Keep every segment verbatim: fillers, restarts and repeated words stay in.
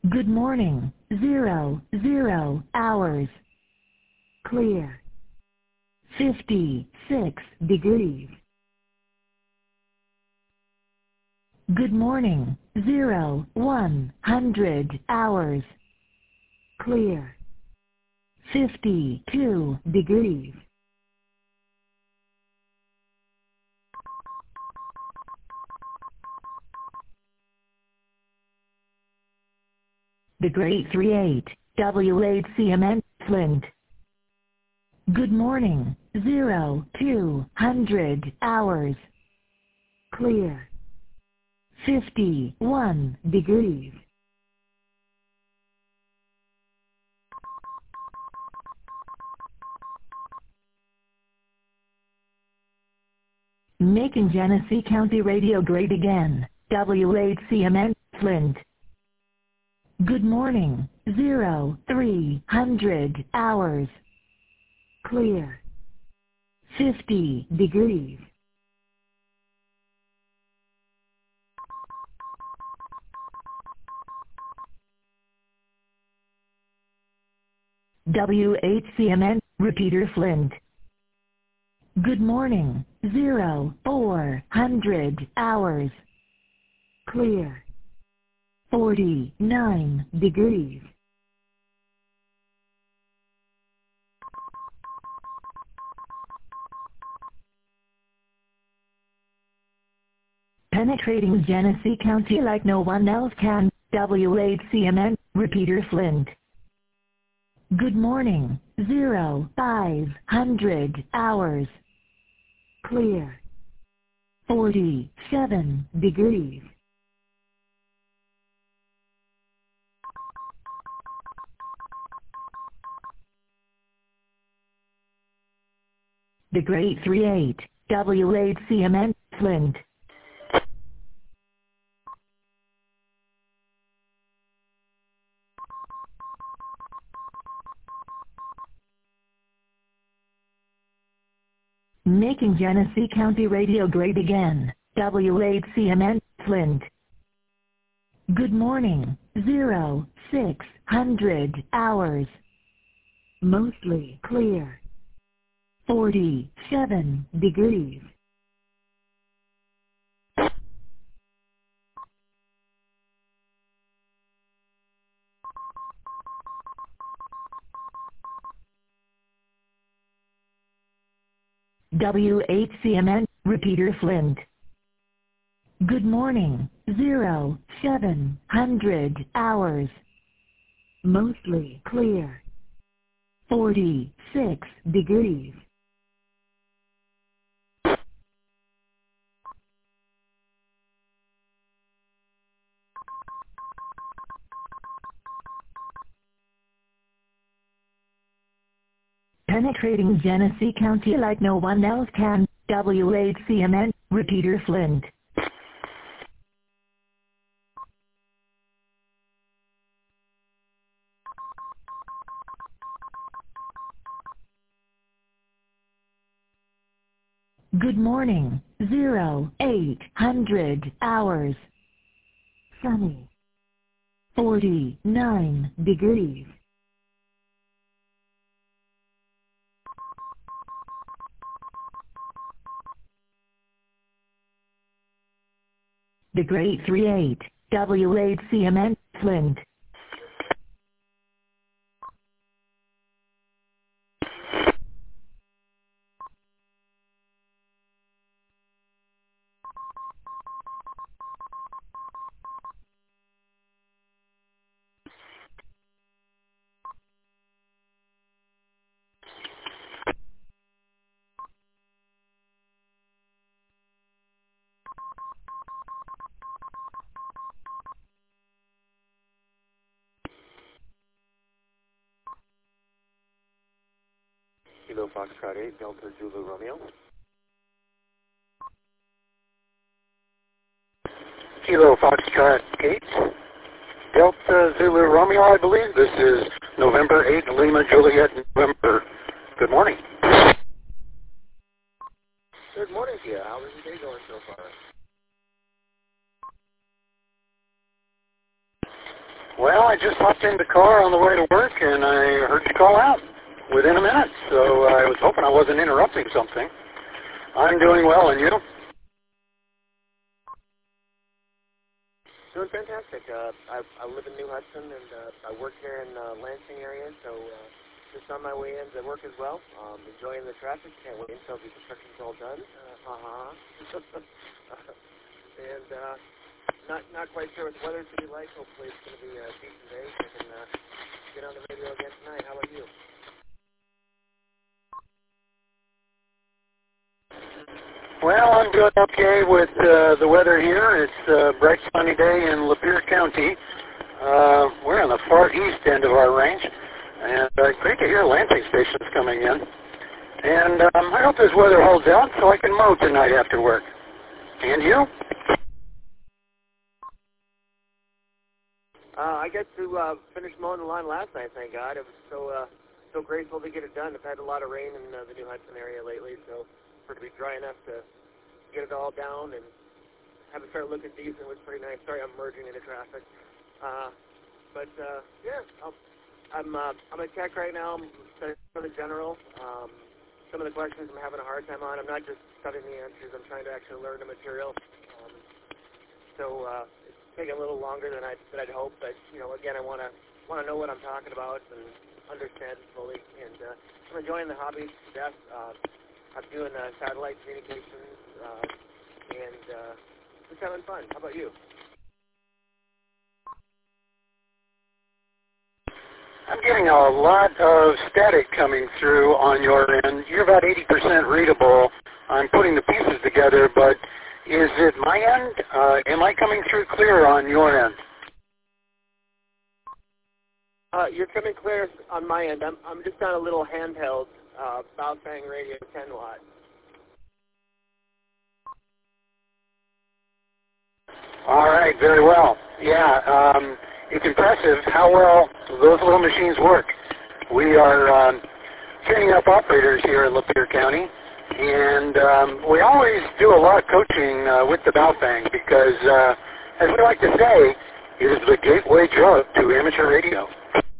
Good morning. Zero, zero hours. Clear. fifty-six degrees. Good morning. Zero, one hundred hours. Clear. fifty-two degrees. The Great three eight, W eight C M N, Flint. Good morning. Zero, two hundred hours. Clear. fifty-one degrees. Making Genesee County Radio great again. W eight C M N, Flint. Good morning. Zero, three hundred hours. Clear. fifty degrees. W eight C M N, Repeater Flint. Good morning. Zero, four hundred hours. Clear. forty-nine degrees. Penetrating Genesee County like no one else can. W eight C M N, Repeater Flint. Good morning. Zero, five hundred hours. Clear. forty-seven degrees. The Great three eight, W eight C M N, Flint. Making Genesee County Radio great again. W eight C M N, Flint. Good morning. Zero, six hundred hours. Mostly clear. forty-seven degrees. W eight C M N, Repeater Flint. Good morning. Zero, seven hundred hours. Mostly clear. forty-six degrees. Penetrating Genesee County like no one else can. W eight C M N, Repeater Flint. Good morning. Zero, eight hundred hours. Sunny. forty-nine degrees. The Great three eight, W eight C M N, Flint. Kilo Foxtrot eight, Delta Zulu Romeo. Kilo Foxtrot eight, Delta Zulu Romeo, I believe. This is November eighth, Lima Juliet, November. Good morning. Good morning to you. How is your day going so far? Well, I just hopped in the car on the way to work, and I heard you call out within a minute, so I was hoping I wasn't interrupting something. I'm doing well, and you? Doing fantastic. Uh, I, I live in New Hudson, and uh, I work here in uh, Lansing area, so uh, just on my way in to work as well. Um, enjoying the traffic. Can't wait until the construction's all done. Uh, uh-huh. and uh, not not quite sure what the weather's going to be like. Hopefully it's going to be a decent day, so I can uh, get on the radio again tonight. How about you? Well, I'm doing okay with uh, the weather here. It's a bright sunny day in Lapeer County. Uh, we're on the far east end of our range, and uh, great to hear Lansing stations coming in. And um, I hope this weather holds out so I can mow tonight after work. And you? Uh, I got to uh, finish mowing the lawn last night, thank God. I was so uh, so grateful to get it done. I've had a lot of rain in uh, the New Hudson area lately, so for it to be dry enough to get it all down and have it start looking decent was pretty nice. Sorry, I'm merging into traffic. Uh, but uh, yeah, I'll, I'm uh, I'm a tech right now. I'm studying for the general. Um, some of the questions I'm having a hard time on. I'm not just studying the answers. I'm trying to actually learn the material. Um, so uh, it's taking a little longer than I than I'd hoped. But you know, again, I want to want to know what I'm talking about and understand it fully. And uh, I'm enjoying the hobby to death. Uh, I'm doing uh, satellite communications uh, and uh, just having fun. How about you? I'm getting a lot of static coming through on your end. You're about eighty percent readable. I'm putting the pieces together, but is it my end? Uh, am I coming through clear on your end? Uh, you're coming clear on my end. I'm, I'm just on a little handheld uh, Baofeng radio ten watt. All right, very well. Yeah, um, it's impressive how well those little machines work. We are um, training up operators here in Lapeer County, and um, we always do a lot of coaching uh, with the Baofeng because, uh, as we like to say, it is the gateway drug to amateur radio.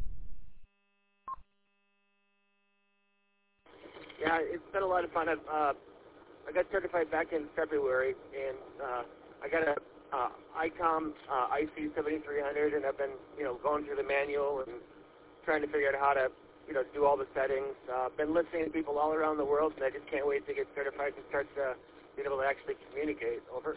Yeah, it's been a lot of fun. I've, uh, I got certified back in February, and uh, I got a uh, I COM uh, I C seventy-three hundred, and I've been, you know, going through the manual and trying to figure out how to, you know, do all the settings. Uh, been listening to people all around the world, and I just can't wait to get certified and start uh, being able to actually communicate. Over.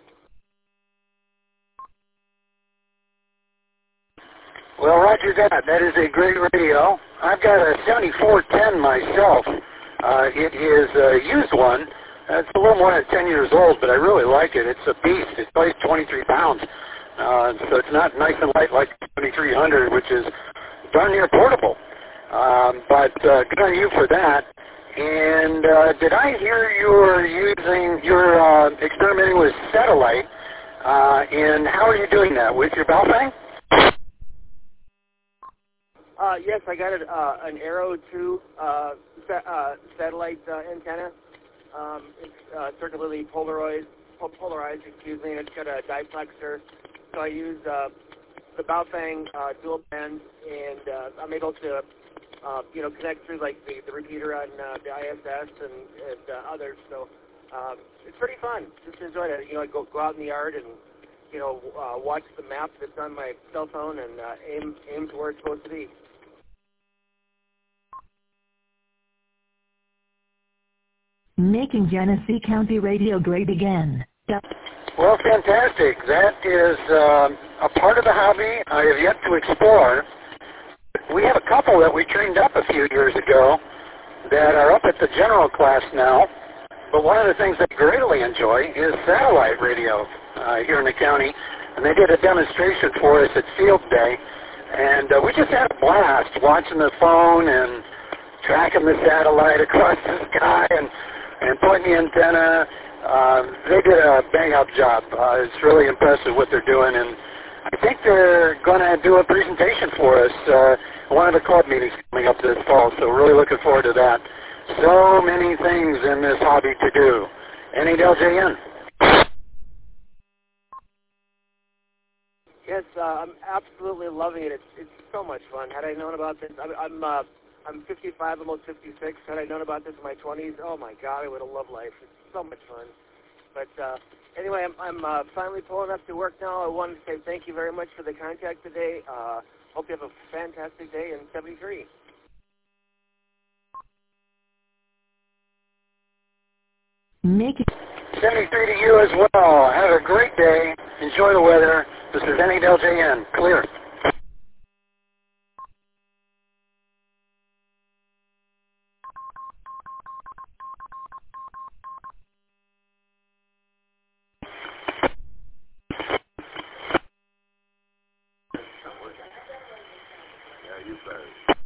Well, roger that. That is a great radio. I've got a seventy-four ten myself. Uh, it is a used one. Uh, it's a little more than ten years old, but I really like it. It's a beast. It weighs twenty-three pounds. Uh, so it's not nice and light like seventy-three hundred, which is darn near portable. Um, but uh, good on you for that. And uh, did I hear you're using, you're uh, experimenting with satellite, uh, and how are you doing that? With your Baofeng? Uh, yes, I got it, uh, an Arrow two uh, sa- uh, satellite uh, antenna. Um, it's uh, circularly polarized, polarized, excuse me, and it's got a diplexer. So I use uh, the Baofeng uh, dual band, and uh, I'm able to, uh, you know, connect through like the, the repeater on uh, the I S S and, and uh, others. So um, it's pretty fun. Just enjoyed it. You know, I go go out in the yard and, you know, uh, watch the map that's on my cell phone and uh, aim aim to where it's supposed to be. Making Genesee County radio great again. Well, fantastic. That is um, a part of the hobby I have yet to explore. We have a couple that we trained up a few years ago that are up at the general class now. But one of the things they greatly enjoy is satellite radio uh, here in the county. And they did a demonstration for us at Field Day. And uh, we just had a blast watching the phone and tracking the satellite across the sky and and pointing the antenna. Um, they did a bang-up job. Uh, it's really impressive what they're doing, and I think they're going to do a presentation for us uh, at one of the club meetings coming up this fall, so really looking forward to that. So many things in this hobby to do. N A L J N. Yes, uh, I'm absolutely loving it. It's it's so much fun. Had I known about this, I'm I'm, uh, I'm fifty-five, almost fifty-six. Had I known about this in my twenties, oh my God, I would have loved life. It's so much fun. But uh, anyway, I'm I'm uh, finally pulling up to work now. I wanted to say thank you very much for the contact today. Uh, hope you have a fantastic day in seventy-three. Make it seventy-three to you as well. Have a great day. Enjoy the weather. This is N E L J N. Clear. Yeah, you better.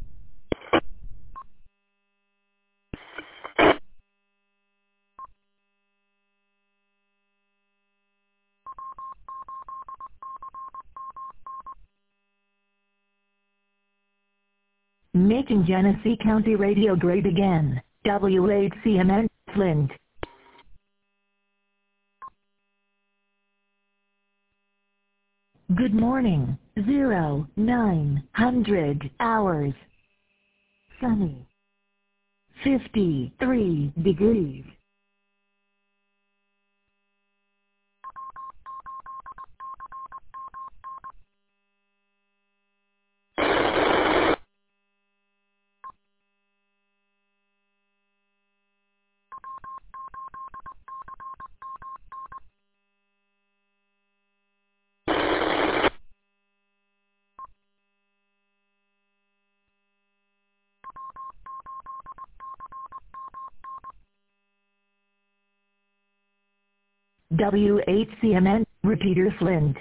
Making Genesee County Radio great again. W H C M N, Flint. Good morning. Zero, nine hundred hours. Sunny. fifty-three degrees. W H C M N, repeater Flint.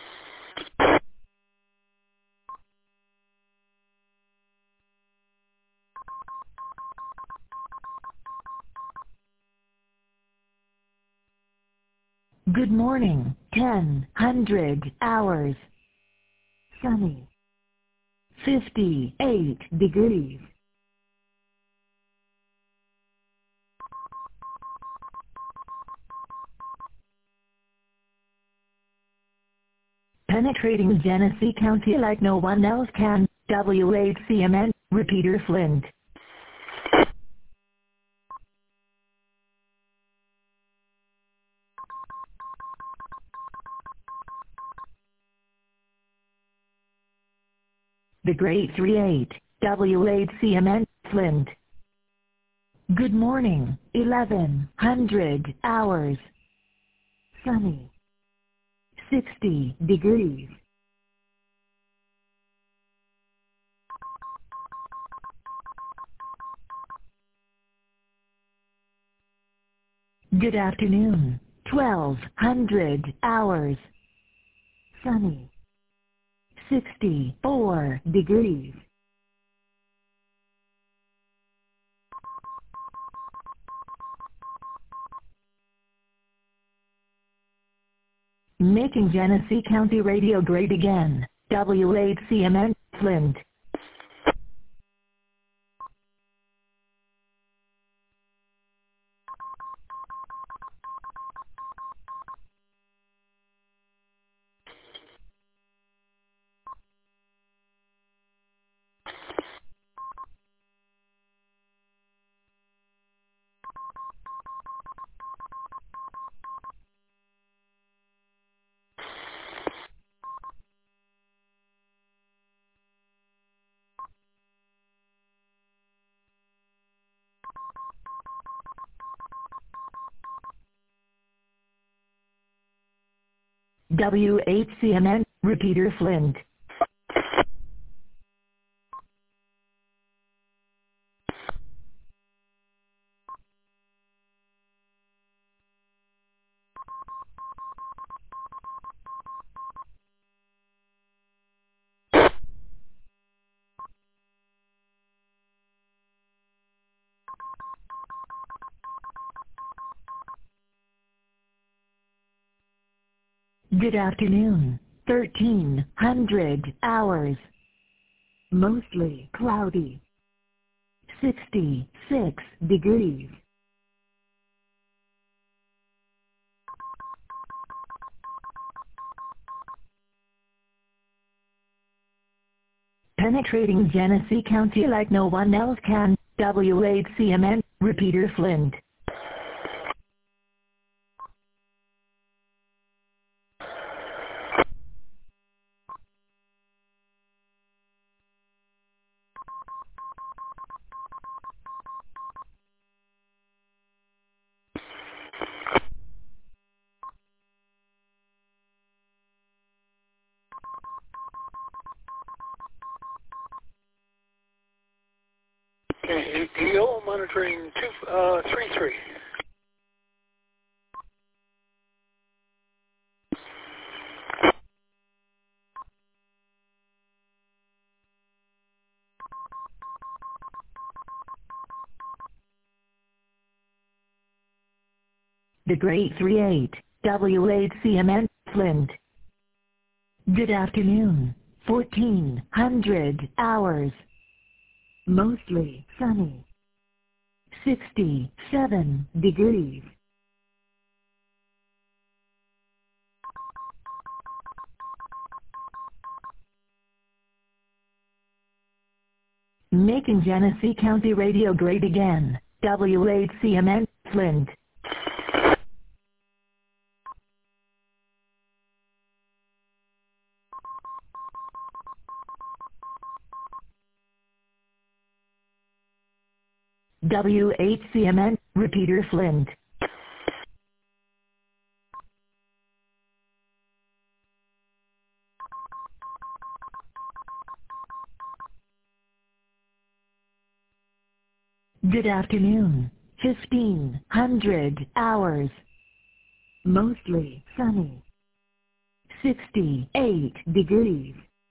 Good morning. ten hundred hours. Sunny. fifty-eight degrees. Penetrating Genesee County like no one else can. W H C M N, repeater Flint. The Great three eight, W H C M N, Flint. Good morning. eleven hundred hours. Sunny. sixty degrees. Good afternoon. twelve hundred hours. Sunny. sixty-four degrees. Making Genesee County Radio great again. W H C M N, Flint. W H C M N, repeater Flint. Good afternoon. thirteen hundred hours. Mostly cloudy. sixty-six degrees. Penetrating Genesee County like no one else can. W eight C M N, repeater Flint. Okay, A P O monitoring two, uh, three three. The Great three eight, W eight C M N, Flint. Good afternoon, fourteen hundred hours. Mostly sunny. sixty-seven degrees. Making Genesee County radio great again. W eight C M N, Flint. W eight C M N, repeater Flint. Good afternoon, fifteen hundred hours. Mostly sunny. sixty-eight degrees.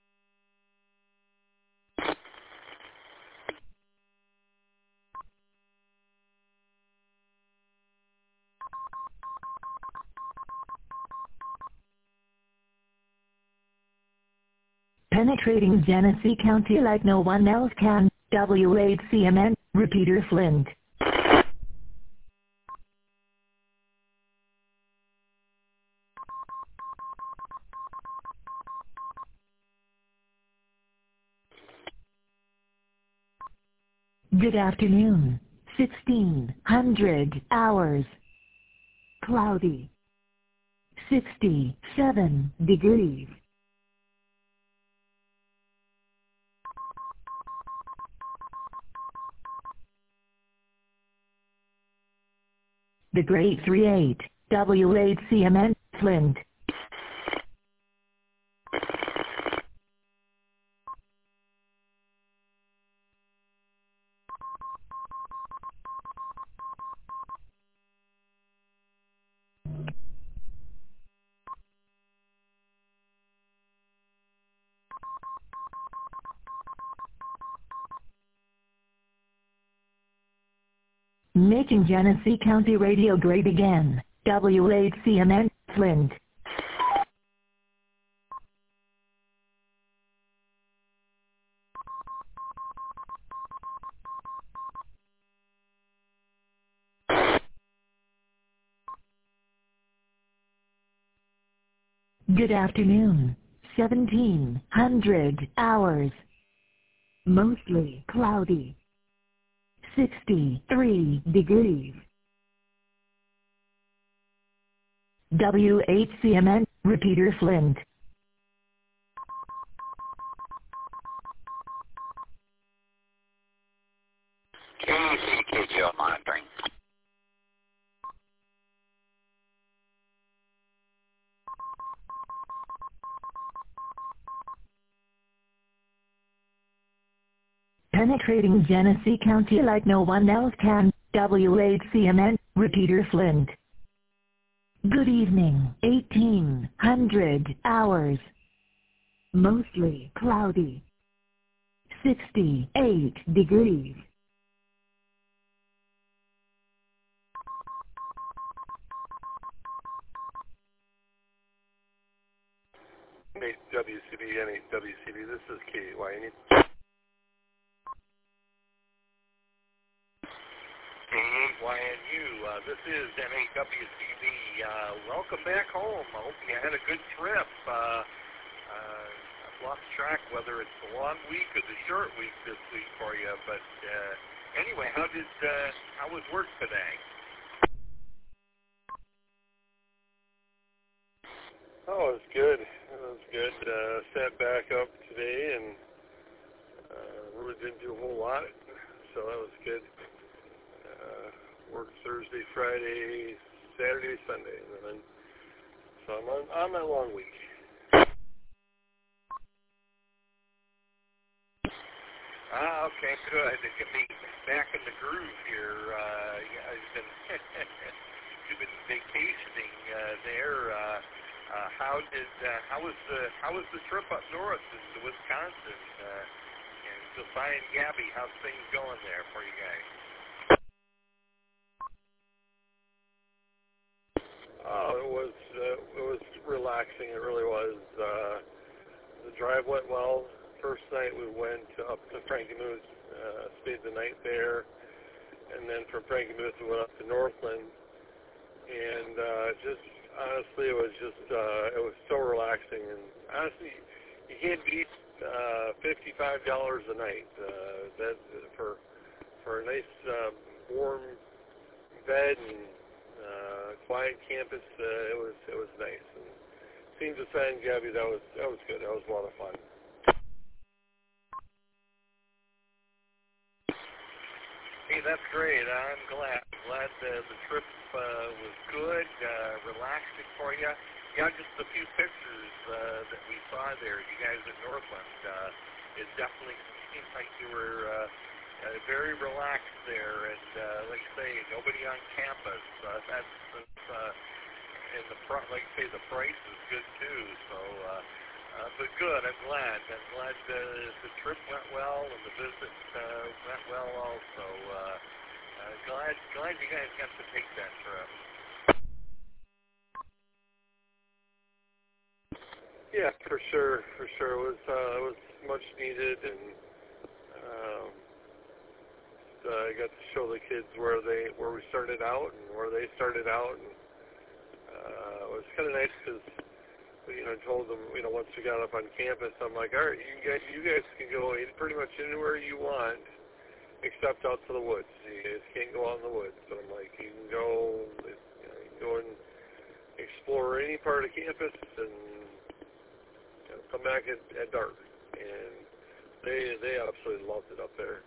Penetrating Genesee County like no one else can. W eight C M N, repeater Flint. Good afternoon, sixteen hundred hours. Cloudy. sixty-seven degrees. The Great three eight, W eight C M N, Flint. Making Genesee County radio great again. W eight C M N, Flint. Good afternoon, seventeen hundred hours. Mostly cloudy. sixty-three degrees. W eight C M N, repeater Flint. K C K G L monitoring. Penetrating Genesee County like no one else can. W eight C M N, repeater Flint. Good evening, eighteen hundred hours. Mostly cloudy. sixty-eight degrees. eight W C B, N eight W C B, this is K Y. I need K eight Y N U, uh, this is N eight W C B. Uh, welcome back home. I hope you had a good trip. Uh, uh, lost track whether it's the long week or the short week this week for you. But uh, anyway, how did uh, how was work today? Oh, it was good. It was good. Uh, sat back up today and uh, really didn't do a whole lot, so that was good. Uh, worked Thursday, Friday, Saturday, Sunday, and then so I'm on, on my long week. Ah, okay, good. To get me back in the groove here. Uh, yeah, I've been you've been vacationing uh, there. Uh, uh, how did uh, how was the how was the trip up north into Wisconsin? Uh, and Josiah and Gabby, how's things going there for you guys? Oh, it was uh, it was relaxing. It really was. Uh, the drive went well. First night we went up to Frankenmuth, uh, stayed the night there, and then from Frankenmuth we went up to Northland, and uh, just honestly it was just uh, it was so relaxing, and honestly you can't beat uh, fifty-five dollars a night. Uh, that for for a nice uh, warm bed and uh, quiet campus, uh, it was it was nice. And seeing Josiah and Gabby, that was that was good. That was a lot of fun. Hey, that's great. I'm glad. Glad uh, the trip uh, was good, uh, relaxing for you. Yeah, just a few pictures uh, that we saw there. You guys at Northland, uh, it definitely seemed like you were uh, uh, very relaxed there. And uh, like I say, nobody on campus. Uh, that's, that's uh, and the pr- like I say, the price is good too. So. Uh, Uh, but good, I'm glad. I'm glad uh, the trip went well and the visit uh, went well also. Uh, uh, glad glad you guys got to take that trip. Yeah, for sure, for sure. It was uh, it was much needed, and um, uh, I got to show the kids where they where we started out and where they started out, and uh, it was kind of nice because. You know, I told them, you know, once we got up on campus, I'm like, all right, you guys, you guys can go in pretty much anywhere you want, except out to the woods. You guys can't go out in the woods. But I'm like, you can go, you know, you can go and explore any part of campus, and you know, come back at, at dark. And they they absolutely loved it up there.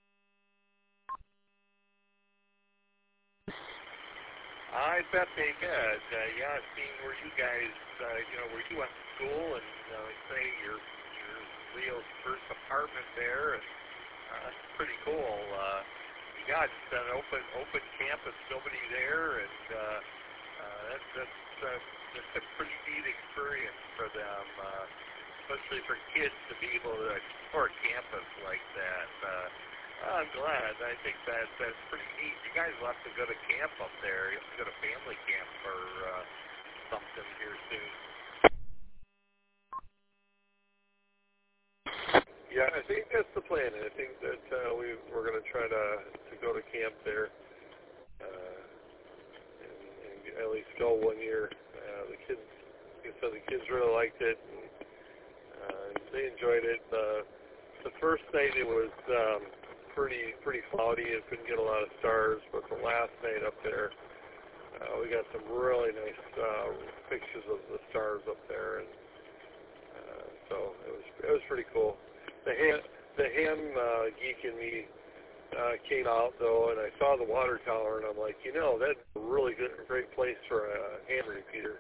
I bet they did. Uh, yeah, seeing where you guys, uh, you know, where you went to school, and uh, like say your your Leo's first apartment there, and uh, that's pretty cool. Uh, yeah, it's an open open campus, nobody there, and uh, uh, that's that's, uh, that's a pretty neat experience for them, uh, especially for kids to be able to explore campus like that. Uh, I'm glad. I think that that's pretty neat. You guys will have to go to camp up there. You have to go to family camp or uh, something here soon. Yeah, I think that's the plan. I think that uh, we we're going to try to to go to camp there, uh, and, and at least go one year. Uh, the kids, like I said, the kids really liked it. And, uh, they enjoyed it. Uh, the first night it was. Um, pretty pretty cloudy and couldn't get a lot of stars, but the last night up there uh, we got some really nice uh, pictures of the stars up there, and uh, so it was it was pretty cool. The ham the ham uh, geek in me uh, came out though, and I saw the water tower, and I'm like, you know, that's a really good great place for a ham repeater.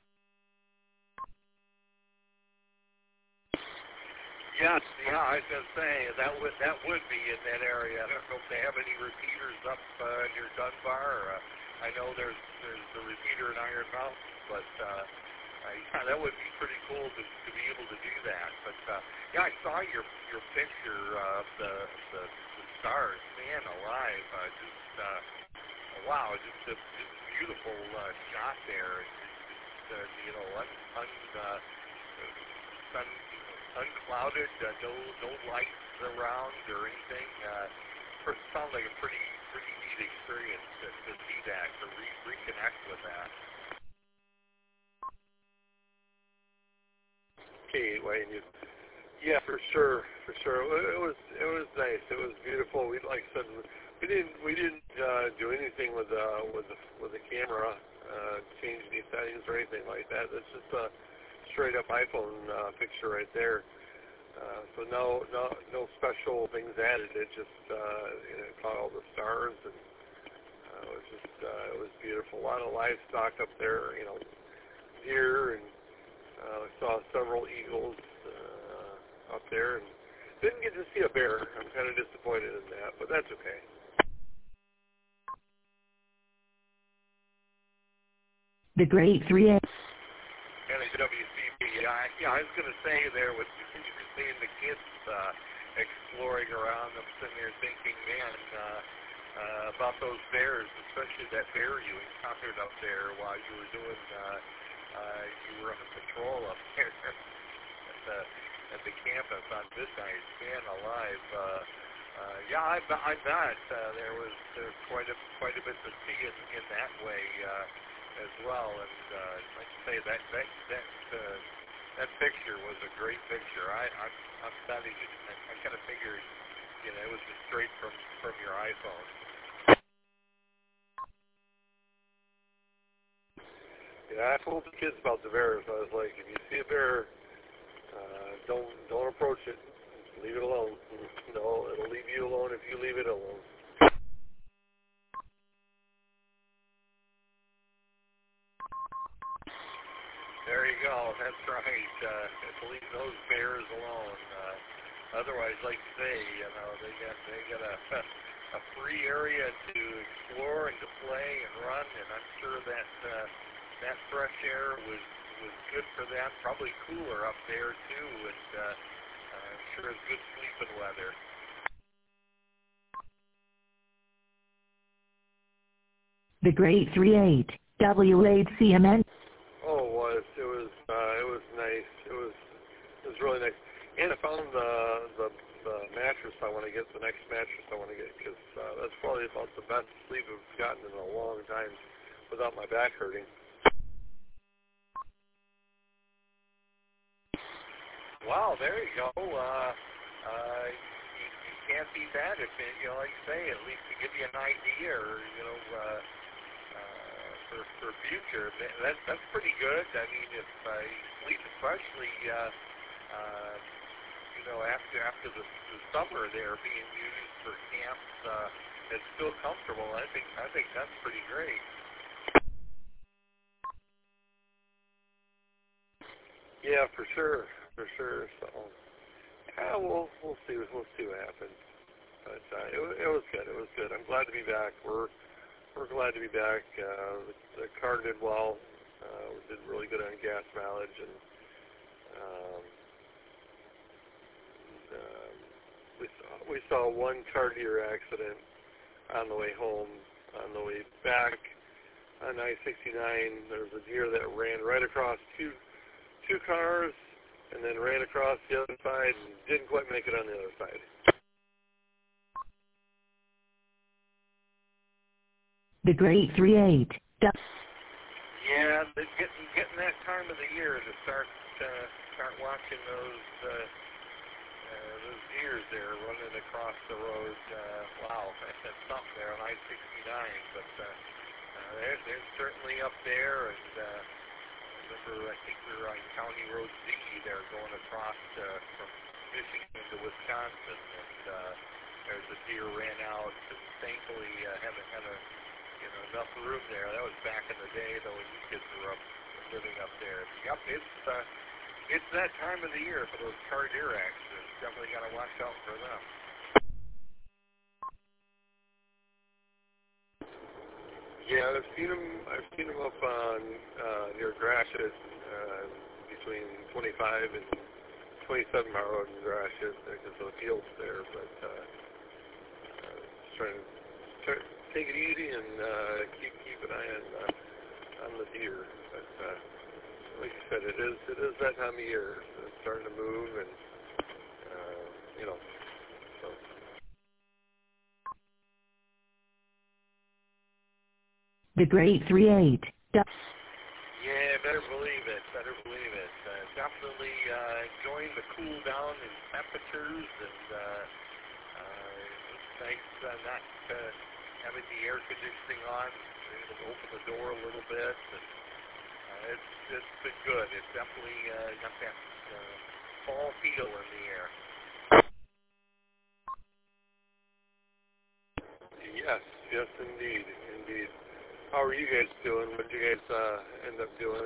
Yes, yeah, I was gonna say that would that would be in that area. I don't know if they have any repeaters up uh, near Dunbar. Uh, I know there's there's the repeater in Iron Mountain, but uh, I, yeah, that would be pretty cool to, to be able to do that. But uh, yeah, I saw your your picture of the, the the stars. Man, alive! Uh, just uh, wow, just a just beautiful uh, shot there. Just uh, you know, un, un, uh, sun. unclouded, uh, no no lights around or anything. Uh, it sounds like a pretty pretty neat experience to, to see that, to re reconnect with that. K eight Wayne, you. Yeah, for sure, for sure. It was it was nice. It was beautiful. We like I said, we didn't we didn't uh, do anything with uh, with the with the camera, uh, change any settings or anything like that. It's just a straight up iPhone uh, picture right there. Uh, so no no no special things added. It just uh, you know, caught all the stars and uh, it was just uh, it was beautiful. A lot of livestock up there. You know, deer and uh, I saw several eagles. Uh, up there, and didn't get to see a bear. I'm kind of disappointed in that, but that's okay. The Great three A. And the W C B, yeah, yeah, I was going to say there, with you were seeing the kids uh, exploring around, I'm sitting there thinking, man, uh, uh, about those bears, especially that bear you encountered up there while you were doing, uh, uh, you were on patrol up there at the at the campus on midnight. Man alive. Uh, uh, yeah, I, I bet uh, there was there's quite a quite a bit to see in, in that way uh, as well. And uh, like I say, that that that uh, that picture was a great picture. I I'm, I'm telling you, I, I kind of figured, you know, it was just straight from from your iPhone. Yeah, I told the kids about the bears. I was like, if you see a bear, Uh, don't don't approach it. Leave it alone. No, it'll leave you alone if you leave it alone. There you go. That's right. Uh, leave those bears alone. Uh, otherwise, like you say, you know, they got they got a a free area to explore and to play and run, and I'm sure that uh, that fresh air was. was good for them, probably cooler up there too, and uh, I'm sure it's good sleeping weather. The Great three eight, W eight C M N. Oh, it was. It was. Uh, it was nice. It was. It was really nice. And I found the the, the mattress I want to get. The next mattress I want to get because uh, that's probably about the best sleep I've gotten in a long time without my back hurting. Wow, there you go. Uh, uh, you, you can't beat that if it, you know, like you say, at least to give you an idea, or you know, uh, uh, for for future. That that's pretty good. I mean, if uh, you sleep, especially, uh, uh, you know, after after the, the summer there being used for camps, uh, it's still comfortable. I think I think that's pretty great. Yeah, for sure. For sure. So, yeah, we'll we'll see we'll see what happens. But uh, it, it was good. It was good. I'm glad to be back. We're we're glad to be back. Uh, the, the car did well. Uh, we did really good on gas mileage, and um, uh, we saw we saw one car deer accident on the way home. On the way back on I sixty-nine, there was a deer that ran right across two two cars. And then ran across the other side and didn't quite make it on the other side. The Great three eight. Yeah, it's getting getting that time of the year to start uh, start watching those uh, uh, those deers there running across the road. Uh, wow, that's something there on I sixty-nine. But uh, uh, they're they're certainly up there, and. Uh, Remember, I think we were on County Road Z there going across uh, from Michigan to Wisconsin, and uh, there's a deer ran out, and thankfully uh, haven't had a, you know, enough room there. That was back in the day, though, when you kids were up living up there. Yep, it's uh, it's that time of the year for those car deer accidents. Definitely got to watch out for them. Yeah, I've seen them. I've seen them up on uh, near Gratiot, uh, between twenty-five and twenty-seven mile road in Gratiot, because of the fields there. But uh, uh, just trying to try, take it easy and uh, keep keep an eye on uh, on the deer. But uh, like you said, it is it is that time of year. It's starting to move, and uh, you know. So. The Great three eight. Yeah, better believe it. Better believe it. Uh, definitely uh, enjoying the cool down in temperatures, and uh, uh, it's nice uh, not uh, having the air conditioning on. We're able to open the door a little bit, and uh, it's it's been good. It's definitely uh, got that uh, fall feel in the air. Yes, yes, indeed, indeed. How are you guys doing? What did you guys uh, end up doing?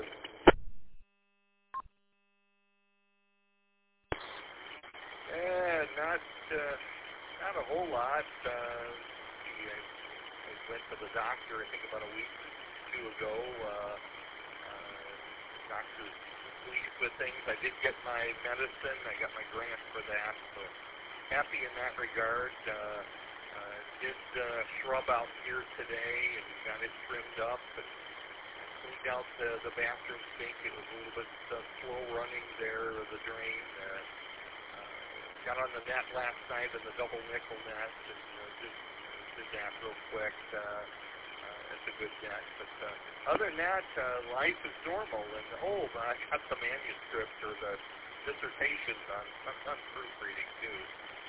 Yeah, not uh, not a whole lot. Uh, I, I went to the doctor, I think, about a week or two ago. Uh, uh, doctor's pleased with things. I did get my medicine. I got my grant for that, so happy in that regard. Uh, uh, did uh, shrub out here today and got it trimmed up and cleaned out the, the bathroom sink. It was a little bit uh, slow running there, the drain. Uh, Got on the net last night in the double nickel net, and uh, just did that real quick. Uh, uh, it's a good net. But uh, other than that, uh, life is normal. And oh, I got the manuscript or the dissertations on, on proofreading too.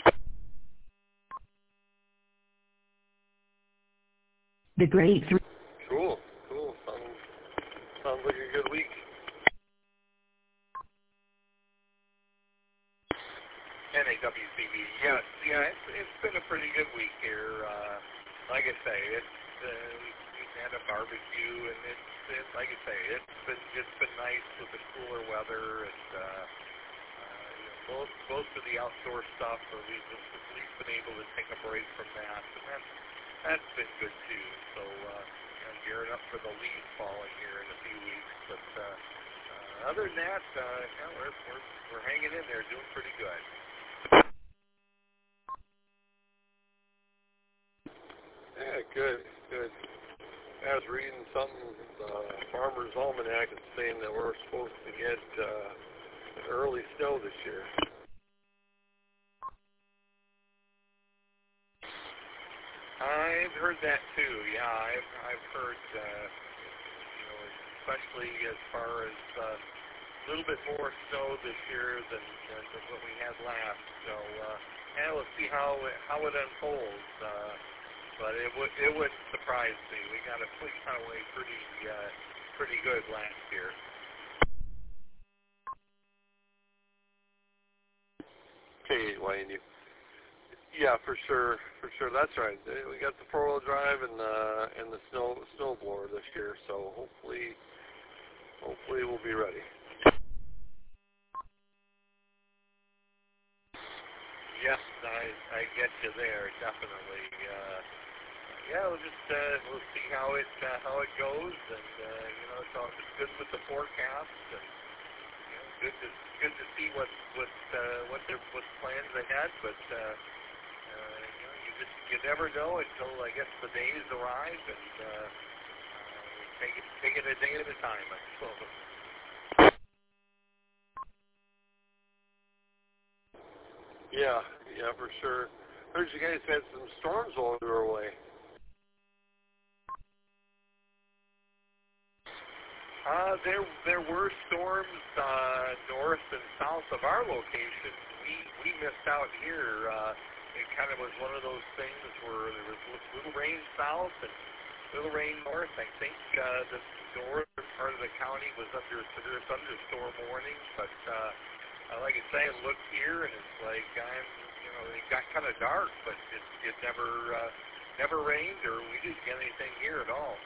The Great Three. Cool, cool. Sounds, sounds like a good week. N A W C B, yes, yeah, it's, it's been a pretty good week here. Uh, like I say, it's uh, we've had a barbecue, and it's, it's like I say, it's been it's been nice with the cooler weather, and uh, uh, you know, most most of the outdoor stuff, or we've at least been able to take a break from that, and that's that's been good too. So uh, you know, gearing up for the leaves falling here in a few weeks, but uh, uh, other than that, uh, yeah, we're we're we're hanging in there, doing pretty good. Yeah, good, good. I was reading something, uh, Farmer's Almanac is saying that we're supposed to get uh, early snow this year. I've heard that too. Yeah, I've I've heard, uh, you know, especially as far as uh, a little bit more snow this year than, than what we had last. So, uh, yeah, we'll see how it, how it unfolds. Uh, but it would it would surprise me. We got a we got away pretty uh, pretty good last year. Okay, Wayne, you. Yeah, for sure, for sure. That's right. We got the four-wheel drive and uh, and the snow snowblower this year, so hopefully, hopefully we'll be ready. Yes, I I get you there, definitely. Uh, yeah, we'll just uh, we'll see how it uh, how it goes, and uh, you know, it's all it's good with the forecast, and you know, good to good to see what what uh, what their what plans they had, but. Uh, Uh, you know, you just you never know until I guess the days arrive, and uh, uh, take it take it a day at a time, I suppose. Yeah, yeah, for sure. Heard you guys had some storms while we were away. Uh, there there were storms uh, north and south of our location. We we missed out here. Uh, it kind of was one of those things where there was little rain south and little rain north. I think uh, the northern part of the county was under severe thunderstorm warning. But uh, uh, like I say, I looked here and it's like I'm, you know, it got kind of dark, but it it never uh, never rained or we didn't get anything here at all.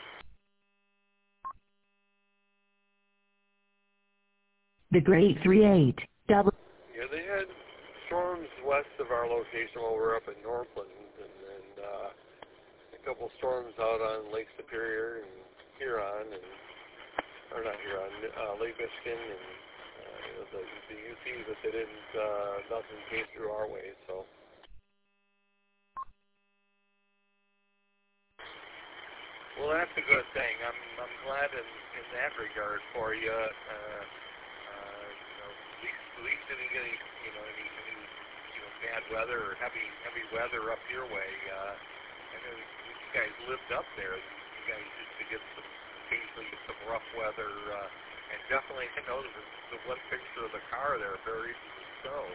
The Great Three Eight. Double. Yeah, they had storms west of our location while we were up in Northland, and then uh, a couple storms out on Lake Superior and Huron, and or not Huron, uh, Lake Michigan, and uh, you know, the, the U P, but they didn't. Uh, nothing came through our way, so. Well, that's a good thing. I'm I'm glad in, in that regard for you. Uh, uh, you know, at least at least didn't get any you know any, any you know bad weather or heavy heavy weather up your way. Uh, I know you guys lived up there. You guys used to get some occasionally get some rough weather, uh, and definitely, you know, the, the one picture of the car there buried in the snow.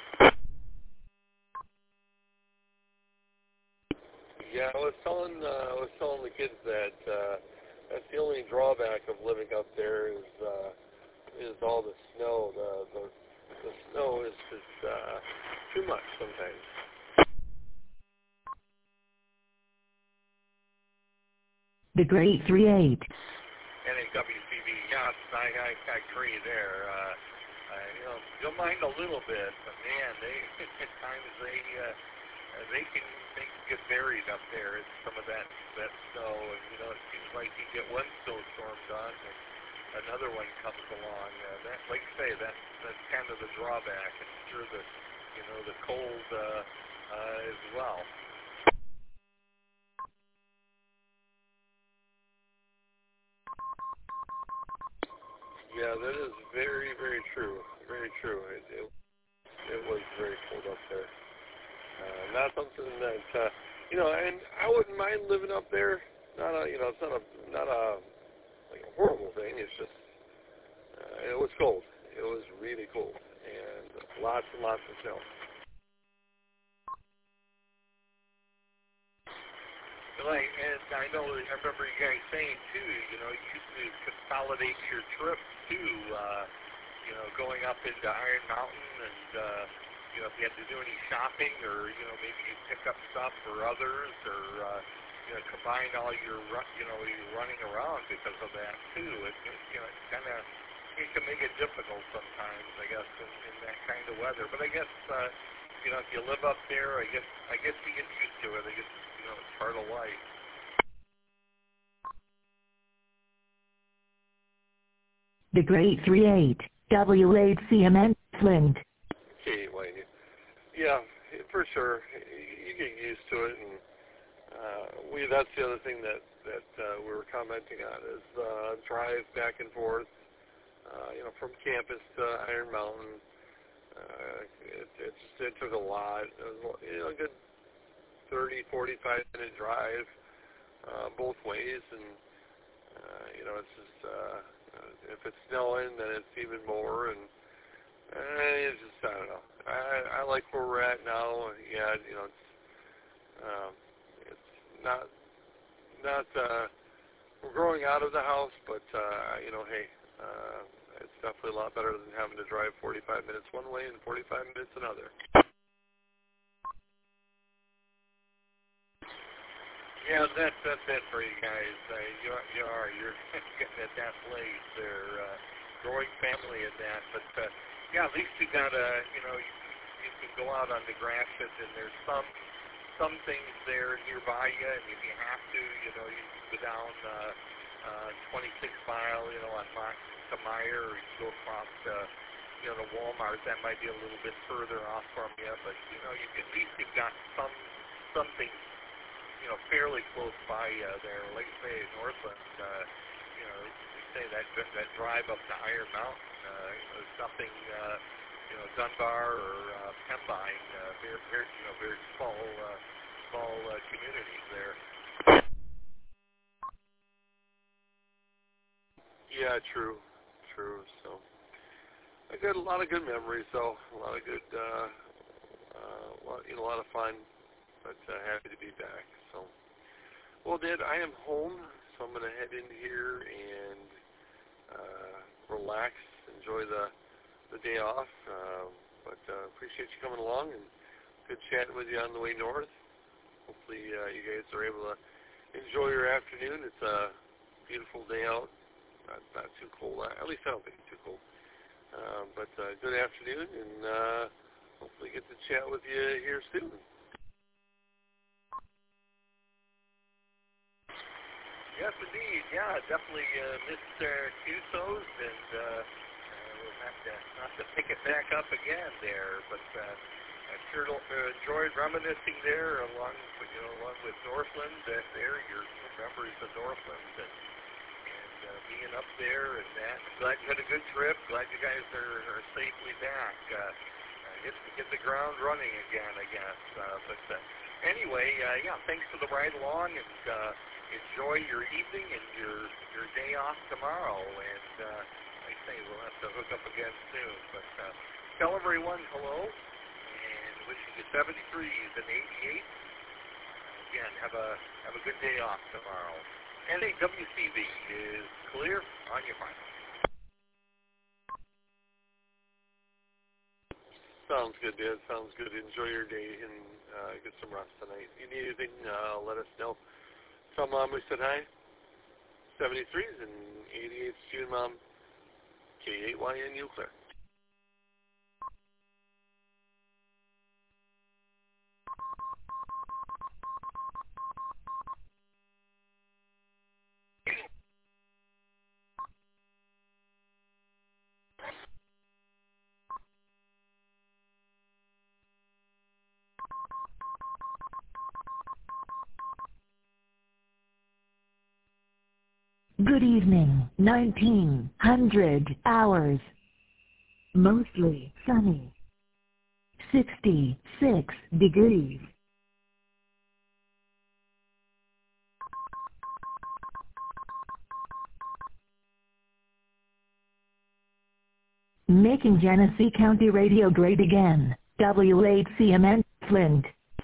Yeah, I was telling uh, I was telling the kids that uh, that's the only drawback of living up there is uh, is all the snow. The the, the snow is just uh, too much sometimes. The Great three eight. N A W C B, yes, I, I, I agree there. Uh, uh, you know, you'll mind a little bit, but man, they at times they uh, they can they can get buried up there in some of that that snow, and you know it seems like you get one snowstorm done and another one comes along. Uh, that, like I say, that that's kind of the drawback, and sure the you know the cold uh, uh, as well. Yeah, that is very, very true. Very true. It it, it was very cold up there. Uh, not something that uh, you know, and I wouldn't mind living up there. Not a, you know, it's not a not a like a horrible thing. It's just uh, it was cold. It was really cold, and lots and lots of snow. Like, and I know, I remember you guys saying too, you know, you used to consolidate your trips too, uh, you know, going up into Iron Mountain and, uh, you know, if you had to do any shopping or, you know, maybe you pick up stuff for others or, uh, you know, combine all your, you know, your running around because of that too. It, it you know, it kind of, it can make it difficult sometimes, I guess, in, in that kind of weather. But I guess, uh, you know, if you live up there, I guess, I guess you get used to it. I guess, you know, it's part of life. The Great three eight, W eight C M N, Flint. Okay, Wayne. Yeah, for sure. You get used to it, and uh, we. That's the other thing that that uh, we were commenting on is uh, drive back and forth. Uh, you know, from campus to Iron Mountain. Uh, it, it just it took a lot. It was, you know, a good thirty, forty-five minute drive uh, both ways, and uh, you know, it's just uh, if it's snowing, then it's even more, and uh, it's just I don't know. I, I like where we're at now. Yeah, you know, it's um, it's not not uh, we're growing out of the house, but uh, you know, hey. Uh, it's definitely a lot better than having to drive forty-five minutes one way and forty-five minutes another. Yeah, that, that's it for you guys. Uh, you, are, you are, you're getting at that place there, uh, growing family and that. But, uh, yeah, at least you got a, you know, you, you can go out on the Gratiot, and there's some some things there nearby you, and if you have to, you know, you can go down uh, uh, twenty-six mile, you know, on Mont to Meyer, or you can go across, uh, you know, to Walmart. That might be a little bit further off from you, but, you know, you, at least you've got some something, you know, fairly close by uh, there. Like I say, Northland, uh, you know, you say that that drive up to Iron Mountain, uh, you know, there's nothing, uh, you know, Dunbar or uh, Pembine, uh, very, very, you know, very small, uh, small uh, communities there. Yeah, true, true. So I got a lot of good memories, though. A lot of good, uh, uh, well, you know, a lot of fun. But uh, happy to be back. So, well, Dad, I am home, so I'm going to head in here and uh, relax, enjoy the the day off. Uh, but uh, appreciate you coming along, and good chatting with you on the way north. Hopefully, uh, you guys are able to enjoy your afternoon. It's a beautiful day out. Not, not too cold. At least I don't think it's too cold. Uh, but uh, good afternoon, and uh, hopefully get to chat with you here soon. Yes, indeed. Yeah, definitely uh, Mister Cusos, and uh, uh, we'll have to have to pick it back up again there. But uh, I sure uh, enjoyed reminiscing there, along with, you know, along with Northland. Uh, there, your memories of Northland, and, and uh, being up there, and that. I'm glad you had a good trip. Glad you guys are, are safely back. Uh, uh, get get the ground running again, I guess. Uh, but uh, anyway, uh, yeah, thanks for the ride along, and. Uh, enjoy your evening and your your day off tomorrow. And uh, like I say, we'll have to hook up again soon. But uh, tell everyone hello, and wishing you seventy-threes and eighty-eights. Again, have a have a good day off tomorrow. And a W C V is clear on your final. Sounds good, Dad. Sounds good. Enjoy your day and uh, get some rest tonight. If you need anything, uh, let us know. Tell Mom we said hi. seventy-threes and eighty-eights to you, Mom. K eight Y N U clear. Good evening, nineteen hundred hours. Mostly sunny. sixty-six degrees. Making Genesee County Radio great again. W eight C M N, Flint.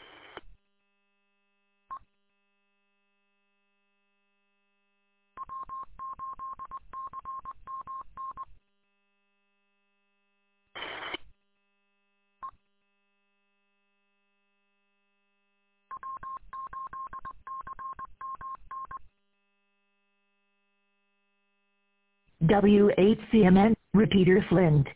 W eight C M N, repeater Flint.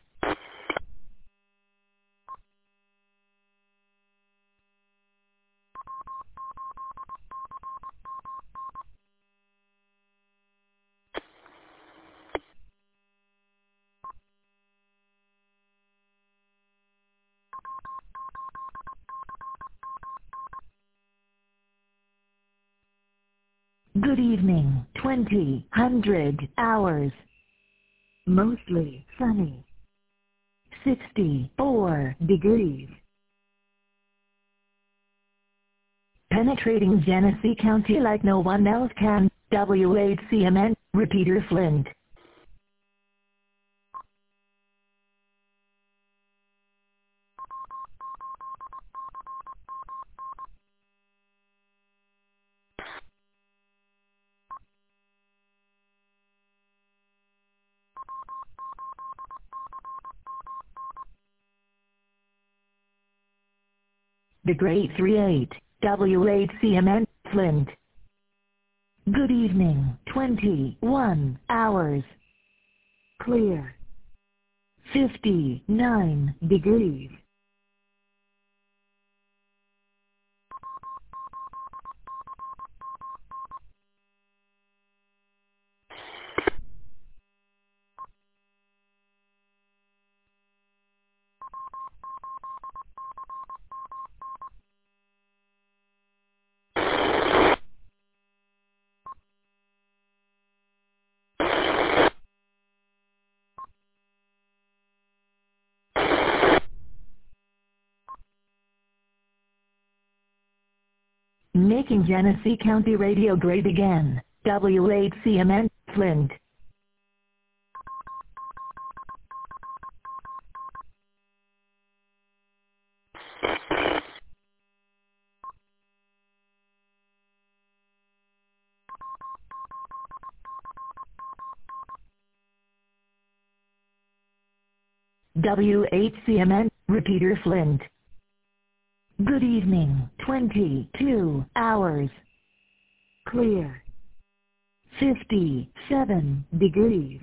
Good evening, twenty hundred hours. Mostly sunny. sixty-four degrees. Penetrating Genesee County like no one else can. W eight C M N, repeater Flint. The Great three eight, W eight C M N, Flint. Good evening, twenty-one hours. Clear. fifty-nine degrees. Making Genesee County Radio great again. W eight C M N, Flint. W eight C M N, repeater Flint. Good evening, twenty-two hours. Clear. fifty-seven degrees.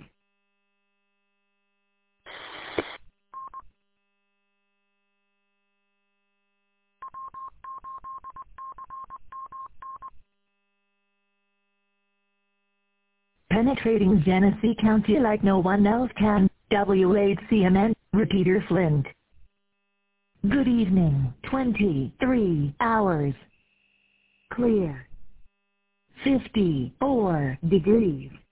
Penetrating Genesee County like no one else can. W eight C M N, repeater Flint. Good evening, twenty-three hours. Clear. fifty-four degrees.